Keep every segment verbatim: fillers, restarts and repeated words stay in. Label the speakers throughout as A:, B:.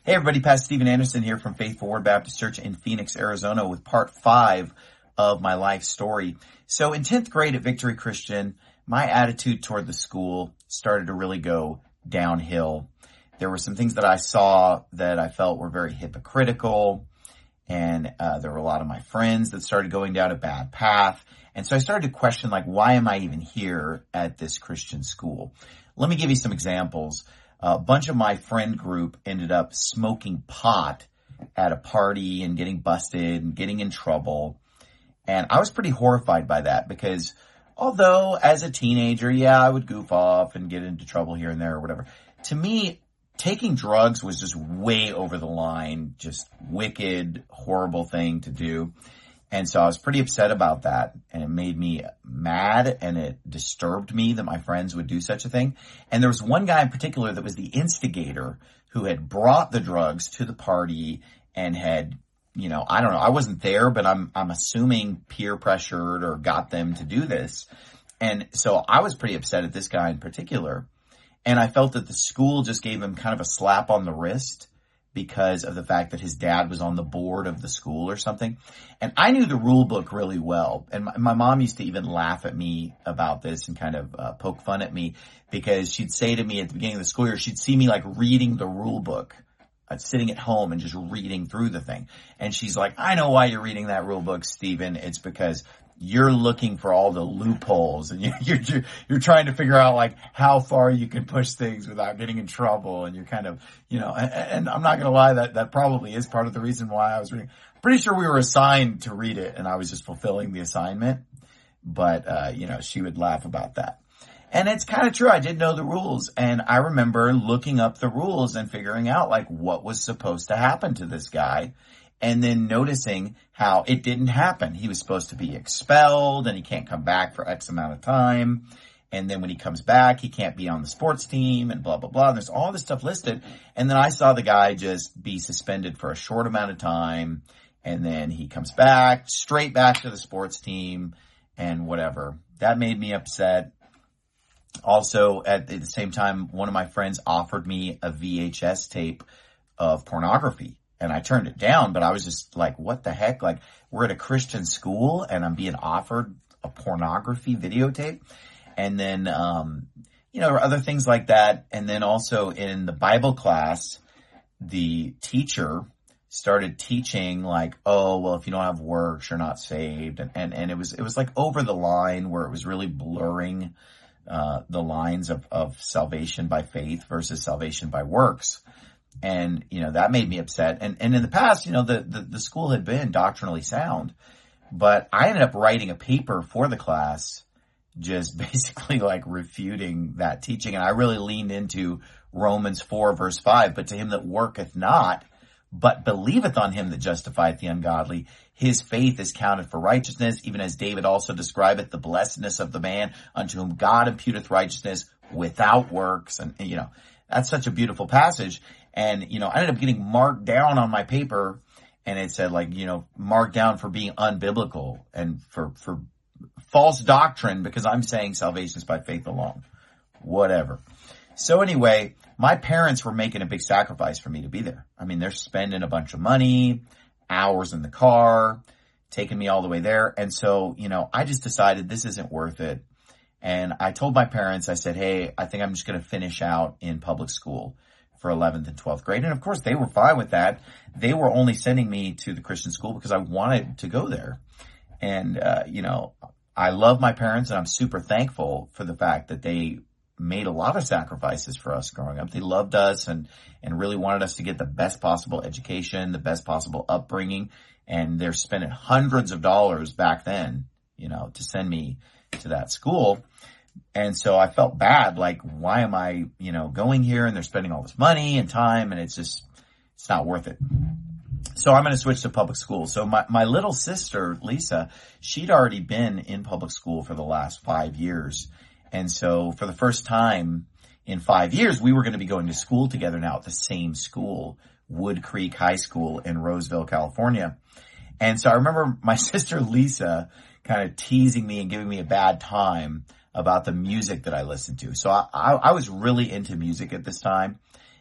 A: Hey everybody, Pastor Steven Anderson here from Faithful Word Baptist Church in Phoenix, Arizona with part five of my life story. So in tenth grade at Victory Christian, my attitude toward the school started to really go downhill. There were some things that I saw that I felt were very hypocritical, and uh, there were a lot of my friends that started going down a bad path. And so I started to question, like, why am I even here at this Christian school? Let me give you some examples. A bunch of my friend group ended up smoking pot at a party and getting busted and getting in trouble. And I was pretty horrified by that because although as a teenager, yeah, I would goof off and get into trouble here and there or whatever. To me, taking drugs was just way over the line, just wicked, horrible thing to do. And so I was pretty upset about that, and it made me mad, and it disturbed me that my friends would do such a thing. And there was one guy in particular that was the instigator who had brought the drugs to the party and had, you know, I don't know, I wasn't there, but I'm, I'm assuming peer pressured or got them to do this. And so I was pretty upset at this guy in particular. And I felt that the school just gave him kind of a slap on the wrist because of the fact that his dad was on the board of the school or something. And I knew the rule book really well. And my, my mom used to even laugh at me about this and kind of uh, poke fun at me because she'd say to me at the beginning of the school year, she'd see me like reading the rule book, uh, sitting at home and just reading through the thing. And she's like, I know why you're reading that rule book, Stephen. It's because you're looking for all the loopholes and you're, you're, you're trying to figure out like how far you can push things without getting in trouble. And you're kind of, you know, and, and I'm not going to lie, that, that probably is part of the reason why I was reading. Pretty sure we were assigned to read it and I was just fulfilling the assignment. But, uh, you know, she would laugh about that. And it's kind of true. I did know the rules, and I remember looking up the rules and figuring out like what was supposed to happen to this guy. And then noticing how it didn't happen. He was supposed to be expelled and he can't come back for X amount of time. And then when he comes back, he can't be on the sports team and blah, blah, blah. And there's all this stuff listed. And then I saw the guy just be suspended for a short amount of time. And then he comes back, straight back to the sports team and whatever. That made me upset. Also, at the same time, one of my friends offered me a V H S tape of pornography. And I turned it down, but I was just like, what the heck? Like, we're at a Christian school and I'm being offered a pornography videotape. And then, um, you know, other things like that. And then also in the Bible class, the teacher started teaching like, oh, well, if you don't have works, you're not saved. And, and, and it was, it was like over the line where it was really blurring, uh, the lines of, of salvation by faith versus salvation by works. And, you know, that made me upset. And, and in the past, you know, the, the, the school had been doctrinally sound, but I ended up writing a paper for the class, just basically like refuting that teaching. And I really leaned into Romans four verse five, but to him that worketh not, but believeth on him that justifieth the ungodly, his faith is counted for righteousness, even as David also describeth the blessedness of the man unto whom God imputeth righteousness without works. And, you know, that's such a beautiful passage. And, you know, I ended up getting marked down on my paper, and it said like, you know, marked down for being unbiblical and for, for false doctrine because I'm saying salvation is by faith alone. Whatever. So anyway, my parents were making a big sacrifice for me to be there. I mean, they're spending a bunch of money, hours in the car, taking me all the way there. And so, you know, I just decided this isn't worth it. And I told my parents, I said, hey, I think I'm just going to finish out in public school for eleventh and twelfth grade. And of course they were fine with that. They were only sending me to the Christian school because I wanted to go there. And, uh, you know, I love my parents and I'm super thankful for the fact that they made a lot of sacrifices for us growing up. They loved us and, and really wanted us to get the best possible education, the best possible upbringing. And they're spending hundreds of dollars back then, you know, to send me to that school. And so I felt bad, like, why am I, you know, going here and they're spending all this money and time and it's just, it's not worth it. So I'm going to switch to public school. So my, my little sister, Lisa, she'd already been in public school for the last five years. And so for the first time in five years, we were going to be going to school together now at the same school, Wood Creek High School in Roseville, California. And so I remember my sister Lisa kind of teasing me and giving me a bad time about the music that I listened to. So I, I, I was really into music at this time.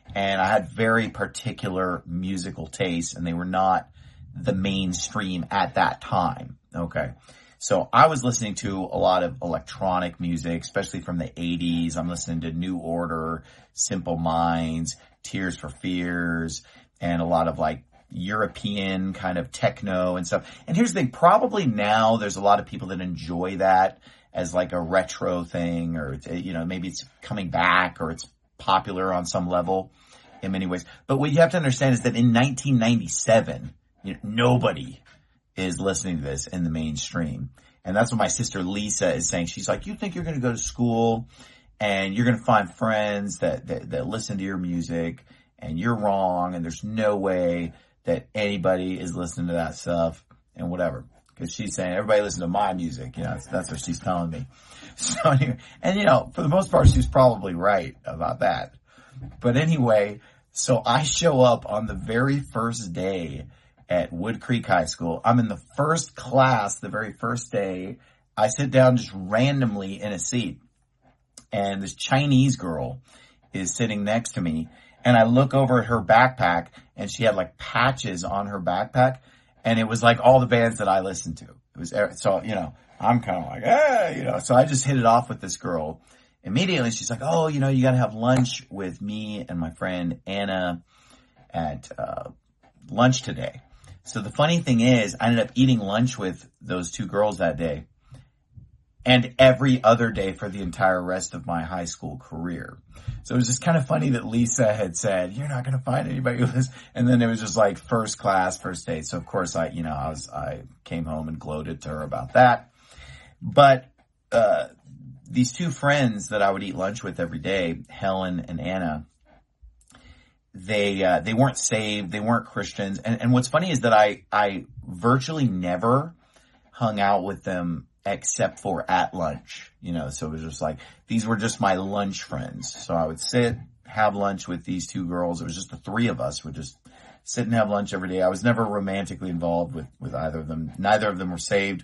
A: And I had very particular musical tastes, and they were not the mainstream at that time. Okay. So I was listening to a lot of electronic music, especially from the eighties. I'm listening to New Order, Simple Minds, Tears for Fears, and a lot of like European kind of techno and stuff. And here's the thing, probably now there's a lot of people that enjoy that as like a retro thing, or, you know, maybe it's coming back or it's popular on some level in many ways. But what you have to understand is that in nineteen ninety-seven, you know, nobody is listening to this in the mainstream. And that's what my sister Lisa is saying. She's like, you think you're going to go to school and you're going to find friends that, that, that listen to your music, and you're wrong, and there's no way that anybody is listening to that stuff and whatever. Because she's saying, everybody listen to my music. You know, that's, that's what she's telling me. So anyway, and you know, for the most part, she's probably right about that. But anyway, so I show up on the very first day at Wood Creek High School. I'm in the first class, the very first day. I sit down just randomly in a seat, and this Chinese girl is sitting next to me, and I look over at her backpack, and she had like patches on her backpack, and it was like all the bands that I listened to. It was, so, you know, I'm kind of like, hey, you know, so I just hit it off with this girl. Immediately she's like, oh, you know, you got to have lunch with me and my friend Anna at uh lunch today. So the funny thing is, I ended up eating lunch with those two girls that day, and every other day for the entire rest of my high school career. So it was just kind of funny that Lisa had said, you're not going to find anybody with this. And then it was just like first class, first date. So of course I, you know, I was, I came home and gloated to her about that. But, uh, these two friends that I would eat lunch with every day, Helen and Anna, they, uh, they weren't saved. They weren't Christians. And, and what's funny is that I, I virtually never hung out with them except for at lunch, you know, so it was just like, these were just my lunch friends. So I would sit, have lunch with these two girls. It was just the three of us would just sit and have lunch every day. I was never romantically involved with, with either of them. Neither of them were saved.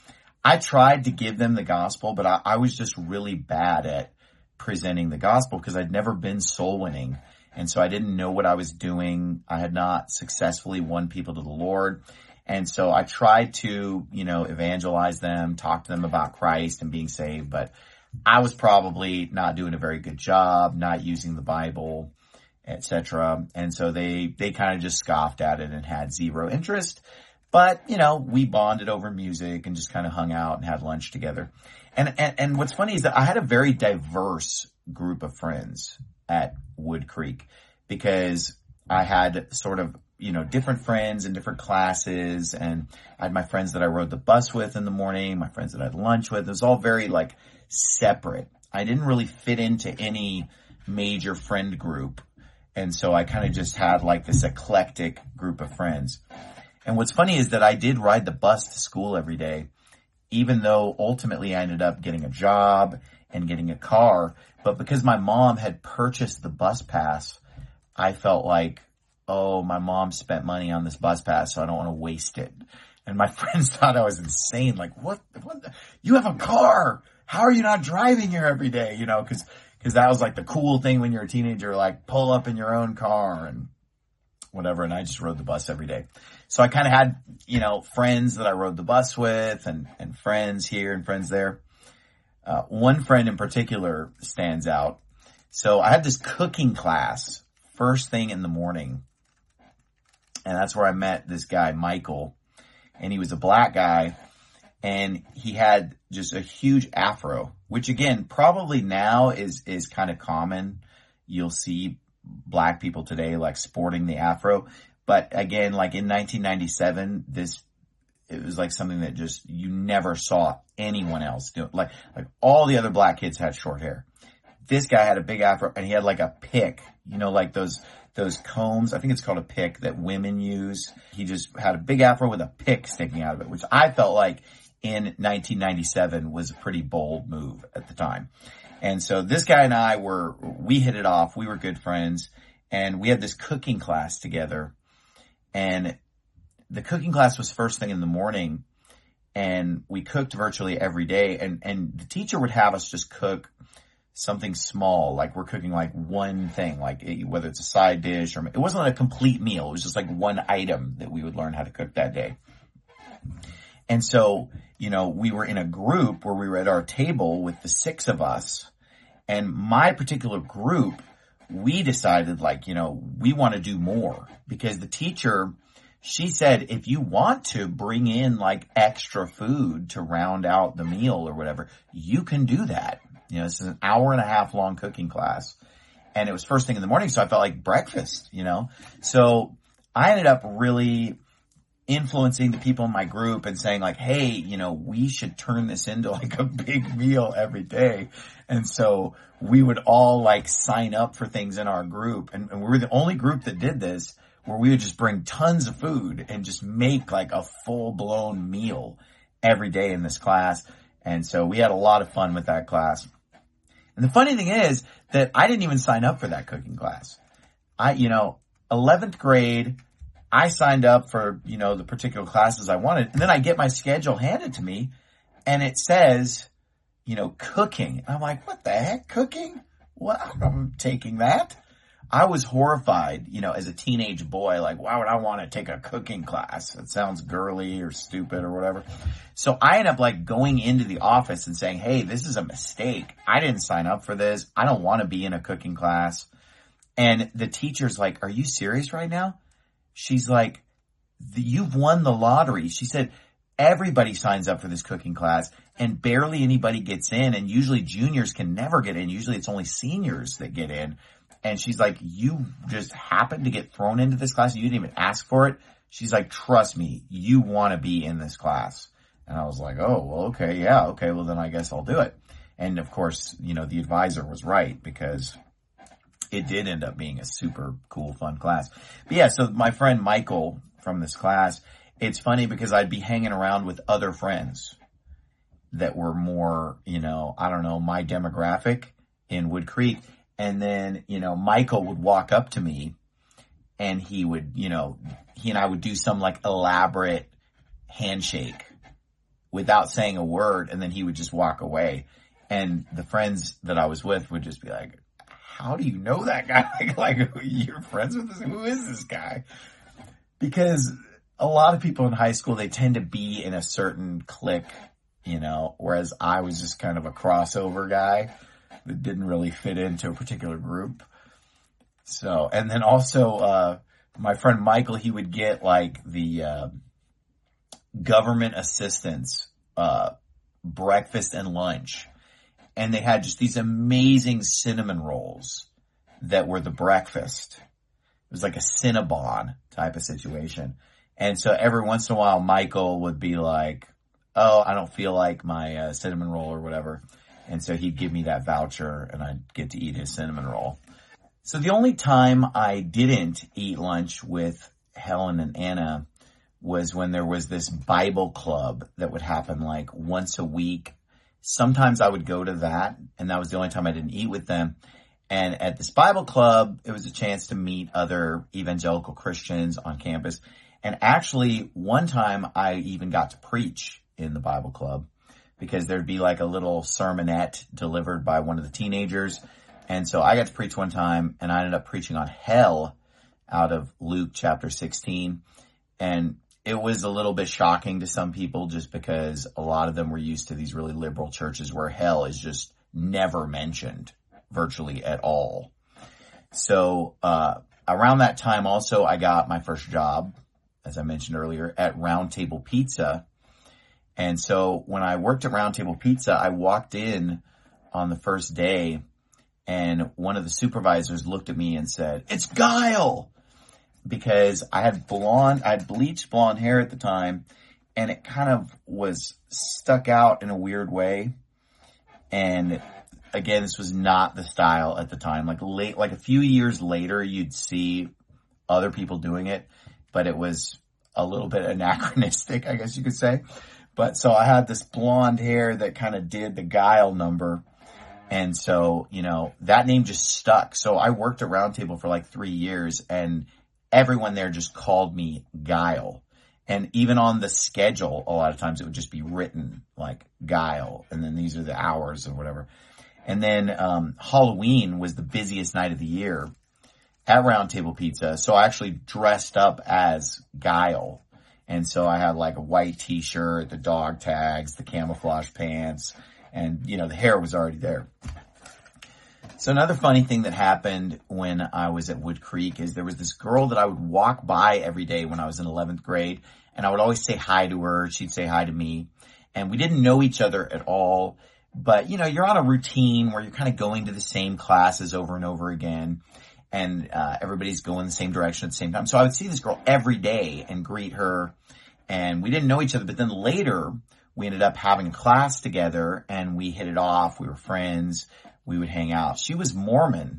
A: I tried to give them the gospel, but I, I was just really bad at presenting the gospel because I'd never been soul winning. And so I didn't know what I was doing. I had not successfully won people to the Lord. And so I tried to, you know, evangelize them, talk to them about Christ and being saved, but I was probably not doing a very good job, not using the Bible, et cetera. And so they, they kind of just scoffed at it and had zero interest. But, you know, we bonded over music and just kind of hung out and had lunch together. And, and, and what's funny is that I had a very diverse group of friends at Wood Creek because I had sort of, you know, different friends in different classes, and I had my friends that I rode the bus with in the morning, my friends that I had lunch with. It was all very like separate. I didn't really fit into any major friend group. And so I kind of just had like this eclectic group of friends. And what's funny is that I did ride the bus to school every day, even though ultimately I ended up getting a job and getting a car. But because my mom had purchased the bus pass, I felt like, oh, my mom spent money on this bus pass, so I don't want to waste it. And my friends thought I was insane. Like, what, what, the, you have a car. How are you not driving here every day? You know, cause, cause that was like the cool thing when you're a teenager, like pull up in your own car and whatever. And I just rode the bus every day. So I kind of had, you know, friends that I rode the bus with and, and friends here and friends there. Uh, one friend in particular stands out. So I had this cooking class first thing in the morning. And that's where I met this guy, Michael. And he was a black guy. And he had just a huge afro, which again, probably now is, is kind of common. You'll see black people today like sporting the afro. But again, like in nineteen ninety-seven, this, it was like something that just, you never saw anyone else do. Like, like all the other black kids had short hair. This guy had a big afro and he had like a pick, you know, like those, those combs. I think it's called a pick that women use. He just had a big afro with a pick sticking out of it, which I felt like in nineteen ninety-seven was a pretty bold move at the time. And so this guy and I were, we hit it off. We were good friends and we had this cooking class together. And the cooking class was first thing in the morning and we cooked virtually every day. And, and the teacher would have us just cook something small, like we're cooking like one thing, like it, whether it's a side dish or it wasn't a complete meal. It was just like one item that we would learn how to cook that day. And so, you know, we were in a group where we were at our table with the six of us, and my particular group, we decided like, you know, we want to do more because the teacher, she said, if you want to bring in like extra food to round out the meal or whatever, you can do that. You know, this is an hour and a half long cooking class, and it was first thing in the morning. So I felt like breakfast, you know, so I ended up really influencing the people in my group and saying like, hey, you know, we should turn this into like a big meal every day. And so we would all like sign up for things in our group. And, and we were the only group that did this, where we would just bring tons of food and just make like a full blown meal every day in this class. And so we had a lot of fun with that class. And the funny thing is that I didn't even sign up for that cooking class. I, you know, eleventh grade, I signed up for, you know, the particular classes I wanted. And then I get my schedule handed to me and it says, you know, cooking. And I'm like, what the heck? Cooking? What? I'm taking that. I was horrified, you know, as a teenage boy, like, why would I want to take a cooking class? It sounds girly or stupid or whatever. So I end up like going into the office and saying, hey, this is a mistake. I didn't sign up for this. I don't want to be in a cooking class. And the teacher's like, are you serious right now? She's like, you've won the lottery. She said, everybody signs up for this cooking class and barely anybody gets in. And usually juniors can never get in. Usually it's only seniors that get in. And she's like, you just happened to get thrown into this class. You didn't even ask for it. She's like, trust me, you want to be in this class. And I was like, oh, well, okay. Yeah. Okay. Well, then I guess I'll do it. And of course, you know, the advisor was right because it did end up being a super cool, fun class. But yeah, so my friend Michael from this class, it's funny because I'd be hanging around with other friends that were more, you know, I don't know, my demographic in Wood Creek. And then, you know, Michael would walk up to me and he would, you know, he and I would do some like elaborate handshake without saying a word. And then he would just walk away. And the friends that I was with would just be like, how do you know that guy? Like, like you're friends with this? Who is this guy? Because a lot of people in high school, they tend to be in a certain clique, you know, whereas I was just kind of a crossover guy that didn't really fit into a particular group. So, and then also, uh, my friend Michael, he would get like the, uh, government assistance, uh, breakfast and lunch. And they had just these amazing cinnamon rolls that were the breakfast. It was like a Cinnabon type of situation. And so every once in a while, Michael would be like, oh, I don't feel like my uh, cinnamon roll or whatever. And so he'd give me that voucher and I'd get to eat his cinnamon roll. So the only time I didn't eat lunch with Helen and Anna was when there was this Bible club that would happen like once a week. Sometimes I would go to that, and that was the only time I didn't eat with them. And at this Bible club, it was a chance to meet other evangelical Christians on campus. And actually, one time I even got to preach in the Bible club because there'd be like a little sermonette delivered by one of the teenagers. And so I got to preach one time, and I ended up preaching on hell out of Luke chapter sixteen. And it was a little bit shocking to some people just because a lot of them were used to these really liberal churches where hell is just never mentioned virtually at all. So, uh, around that time also, I got my first job, as I mentioned earlier, at Round Table Pizza. And so when I worked at Round Table Pizza, I walked in on the first day and one of the supervisors looked at me and said, "It's Guile." Because I had blonde, I had bleached blonde hair at the time, and it kind of was stuck out in a weird way. And again, this was not the style at the time. Like late, like a few years later, you'd see other people doing it, but it was a little bit anachronistic, I guess you could say. But so I had this blonde hair that kind of did the Guile number. And so, you know, that name just stuck. So I worked at Round Table for like three years and everyone there just called me Guile. And even on the schedule, a lot of times it would just be written like Guile. And then these are the hours or whatever. And then um, Halloween was the busiest night of the year at Round Table Pizza. So I actually dressed up as Guile. And so I had like a white t-shirt, the dog tags, the camouflage pants, and, you know, the hair was already there. So another funny thing that happened when I was at Wood Creek is there was this girl that I would walk by every day when I was in eleventh grade, and I would always say hi to her. She'd say hi to me, and we didn't know each other at all. But, you know, you're on a routine where you're kind of going to the same classes over and over again, and uh, everybody's going the same direction at the same time. So I would see this girl every day and greet her, and we didn't know each other. But then later, we ended up having a class together, and we hit it off. We were friends. We would hang out. She was Mormon,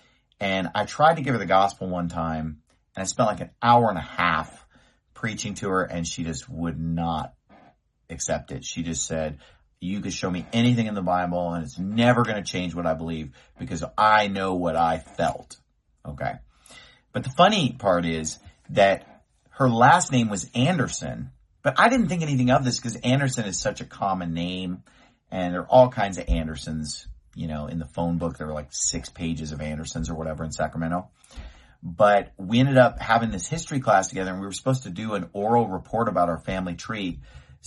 A: and I tried to give her the gospel one time, and I spent like an hour and a half preaching to her, and she just would not accept it. She just said, you could show me anything in the Bible, and it's never going to change what I believe because I know what I felt. Okay. But the funny part is that her last name was Anderson, but I didn't think anything of this because Anderson is such a common name, and there are all kinds of Andersons. You know, in the phone book, there were like six pages of Andersons or whatever in Sacramento. But we ended up having this history class together, and we were supposed to do an oral report about our family tree.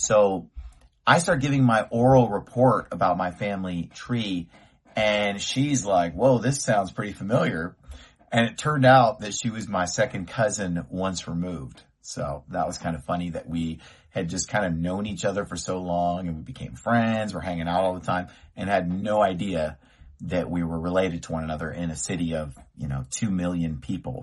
A: So I start giving my oral report about my family tree, and she's like, whoa, this sounds pretty familiar. And it turned out that she was my second cousin once removed. So that was kind of funny that we had just kind of known each other for so long, and we became friends. We're hanging out all the time and had no idea that we were related to one another in a city of, you know, two million people.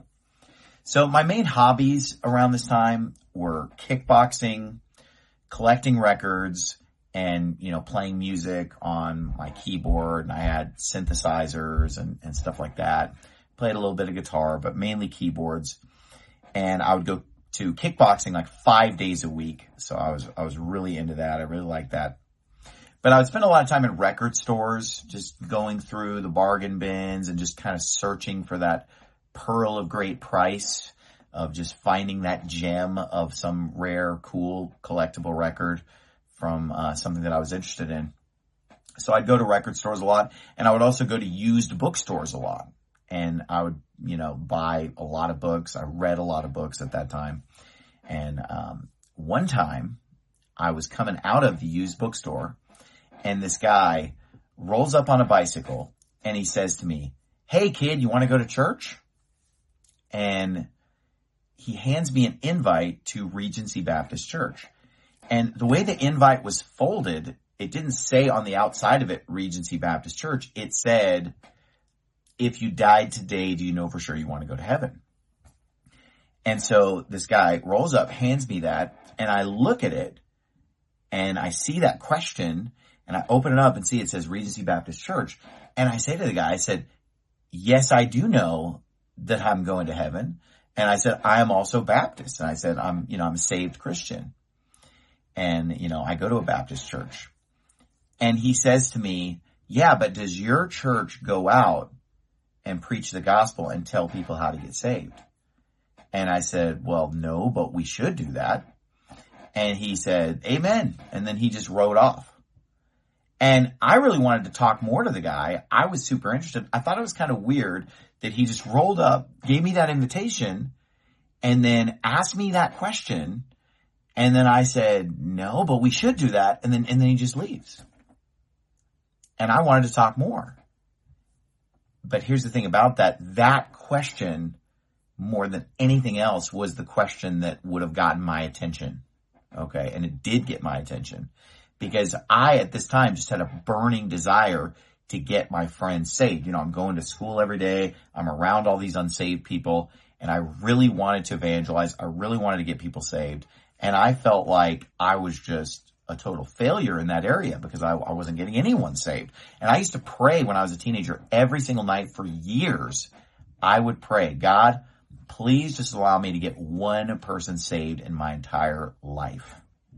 A: So my main hobbies around this time were kickboxing, collecting records, and, you know, playing music on my keyboard. And I had synthesizers and, and stuff like that. Played a little bit of guitar, but mainly keyboards. And I would go to kickboxing like five days a week. So I was, I was really into that. I really liked that. But I would spend a lot of time in record stores, just going through the bargain bins and just kind of searching for that pearl of great price, of just finding that gem of some rare, cool, collectible record from uh, something that I was interested in. So I'd go to record stores a lot, and I would also go to used bookstores a lot. And I would, you know, buy a lot of books. I read a lot of books at that time. And um, one time I was coming out of the used bookstore, and this guy rolls up on a bicycle, and he says to me, hey, kid, you want to go to church? And he hands me an invite to Regency Baptist Church. And the way the invite was folded, it didn't say on the outside of it, Regency Baptist Church. It said, if you died today, do you know for sure you want to go to heaven? And so this guy rolls up, hands me that, and I look at it, and I see that question, and I open it up and see it says Regency Baptist Church. And I say to the guy, I said, yes, I do know that I'm going to heaven. And I said, I am also Baptist. And I said, I'm, you know, I'm a saved Christian. And, you know, I go to a Baptist church. And he says to me, yeah, but does your church go out and preach the gospel and tell people how to get saved? And I said, well, no, but we should do that. And he said, amen. And then he just rode off. And I really wanted to talk more to the guy. I was super interested. I thought it was kind of weird that he just rolled up, gave me that invitation, and then asked me that question. And then I said, no, but we should do that. And then, and then he just leaves. And I wanted to talk more. But here's the thing about that. That question, more than anything else, was the question that would have gotten my attention. Okay. And it did get my attention because I, at this time, just had a burning desire to get my friends saved. You know, I'm going to school every day. I'm around all these unsaved people, and I really wanted to evangelize. I really wanted to get people saved. And I felt like I was just a total failure in that area because I, I wasn't getting anyone saved. And I used to pray when I was a teenager every single night for years. I would pray, God, please just allow me to get one person saved in my entire life.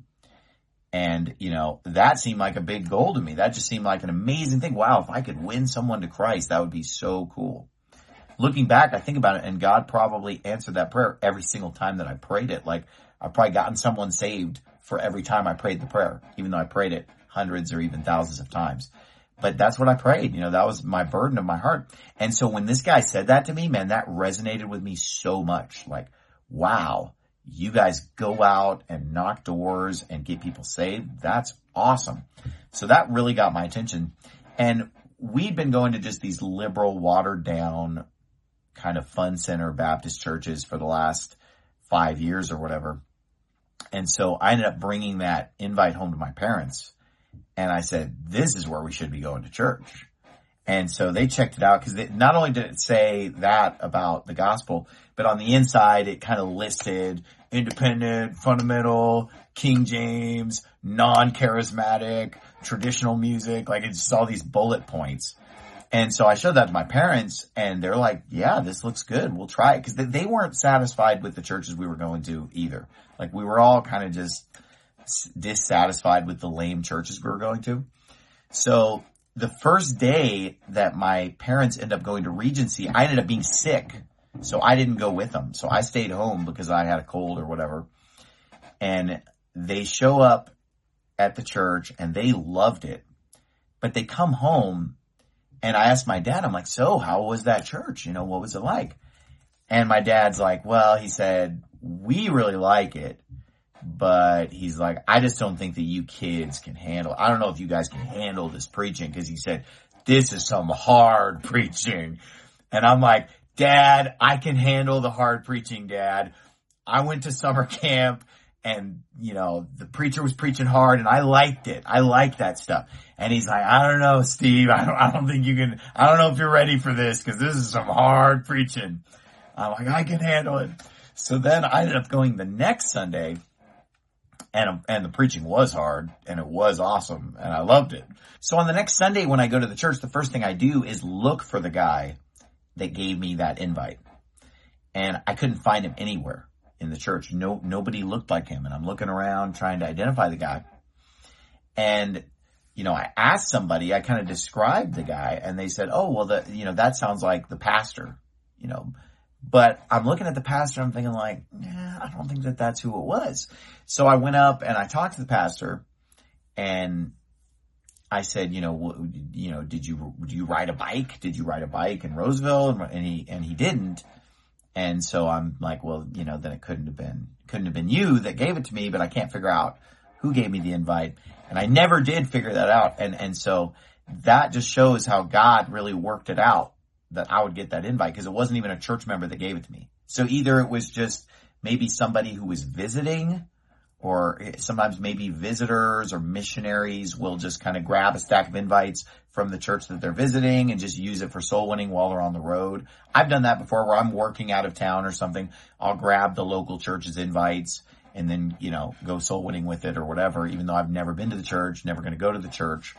A: And, you know, that seemed like a big goal to me. That just seemed like an amazing thing. Wow, if I could win someone to Christ, that would be so cool. Looking back, I think about it, and God probably answered that prayer every single time that I prayed it. Like, I've probably gotten someone saved for every time I prayed the prayer, even though I prayed it hundreds or even thousands of times. but that's what I prayed. You know, that was my burden of my heart. And so when this guy said that to me, man, that resonated with me so much. Like, wow, you guys go out and knock doors and get people saved. That's awesome. So that really got my attention. And we'd been going to just these liberal, watered down kind of fun center Baptist churches for the last five years or whatever. And so I ended up bringing that invite home to my parents. And I said, this is where we should be going to church. And so they checked it out, because not only did it say that about the gospel, but on the inside it kind of listed independent, fundamental, King James, non-charismatic, traditional music. Like, it's just all these bullet points. And so I showed that to my parents, and they're like, yeah, this looks good. We'll try it. Because they weren't satisfied with the churches we were going to either. Like, we were all kind of just dissatisfied with the lame churches we were going to. So the first day that my parents ended up going to Regency, I ended up being sick. So I didn't go with them. So I stayed home because I had a cold or whatever. And they show up at the church and they loved it. But they come home, and I asked my dad, I'm like, so how was that church? You know, what was it like? And my dad's like, well, he said, we really like it. But he's like, I just don't think that you kids can handle, I don't know if you guys can handle this preaching, because he said, this is some hard preaching. And I'm like, Dad, I can handle the hard preaching, Dad. I went to summer camp, and, you know, the preacher was preaching hard, and I liked it. I liked that stuff. And he's like, I don't know, Steve. I don't, I don't think you can, I don't know if you're ready for this, because this is some hard preaching. I'm like, I can handle it. So then I ended up going the next Sunday, and, and the preaching was hard, and it was awesome, and I loved it. So on the next Sunday when I go to the church, the first thing I do is look for the guy that gave me that invite. And I couldn't find him anywhere in the church. No, nobody looked like him. And I'm looking around trying to identify the guy. And, you know, I asked somebody, I kind of described the guy, and they said, oh, well, the, you know, that sounds like the pastor, you know. But I'm looking at the pastor, I'm thinking like, nah, I don't think that that's who it was. So I went up and I talked to the pastor, and I said, you know, you know, did you, did you ride a bike? Did you ride a bike in Roseville? And he, and he didn't. And so I'm like, well, you know, then it couldn't have been, couldn't have been you that gave it to me, but I can't figure out who gave me the invite. And I never did figure that out. And, and so that just shows how God really worked it out that I would get that invite, because it wasn't even a church member that gave it to me. So either it was just maybe somebody who was visiting, or sometimes maybe visitors or missionaries will just kind of grab a stack of invites from the church that they're visiting and just use it for soul winning while they're on the road. I've done that before, where I'm working out of town or something. I'll grab the local church's invites and then, you know, go soul winning with it or whatever, even though I've never been to the church, never going to go to the church.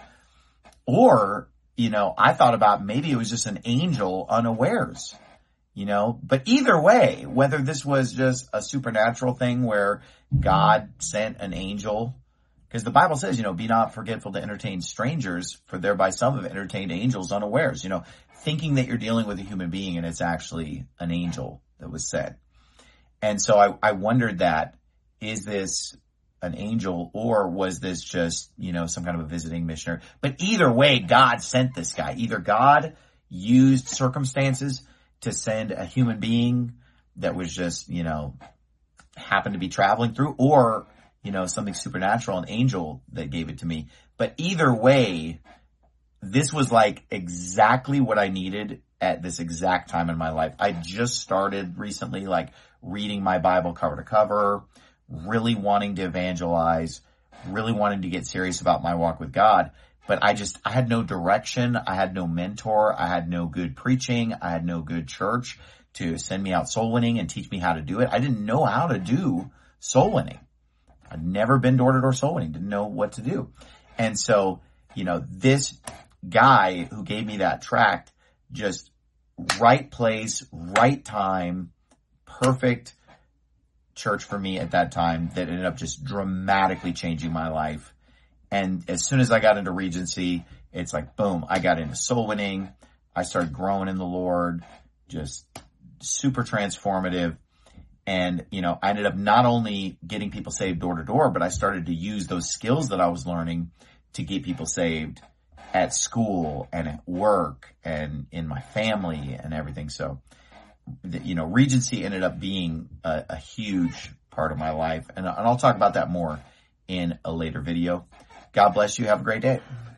A: Or, you know, I thought about maybe it was just an angel unawares, you know, but either way, whether this was just a supernatural thing where God sent an angel, because the Bible says, you know, be not forgetful to entertain strangers, for thereby some have entertained angels unawares, you know, thinking that you're dealing with a human being and it's actually an angel that was sent. And so I, I wondered that, is this an angel, or was this just, you know, some kind of a visiting missionary? But either way, God sent this guy. Either God used circumstances to send a human being that was just, you know, happened to be traveling through, or, you know, something supernatural, an angel that gave it to me. But either way, this was like exactly what I needed at this exact time in my life. I just started recently, like, reading my Bible cover to cover, really wanting to evangelize, really wanting to get serious about my walk with God. But I just, I had no direction. I had no mentor. I had no good preaching. I had no good church to send me out soul winning and teach me how to do it. I didn't know how to do soul winning. I'd never been door to door soul winning, didn't know what to do. And so, you know, this guy who gave me that tract, just right place, right time, perfect church for me at that time, that ended up just dramatically changing my life. And as soon as I got into Regency, it's like, boom, I got into soul winning. I started growing in the Lord, just super transformative. And, you know, I ended up not only getting people saved door to door, but I started to use those skills that I was learning to get people saved at school and at work and in my family and everything. So, you know, Regency ended up being a, a huge part of my life. And, and I'll talk about that more in a later video. God bless you. Have a great day.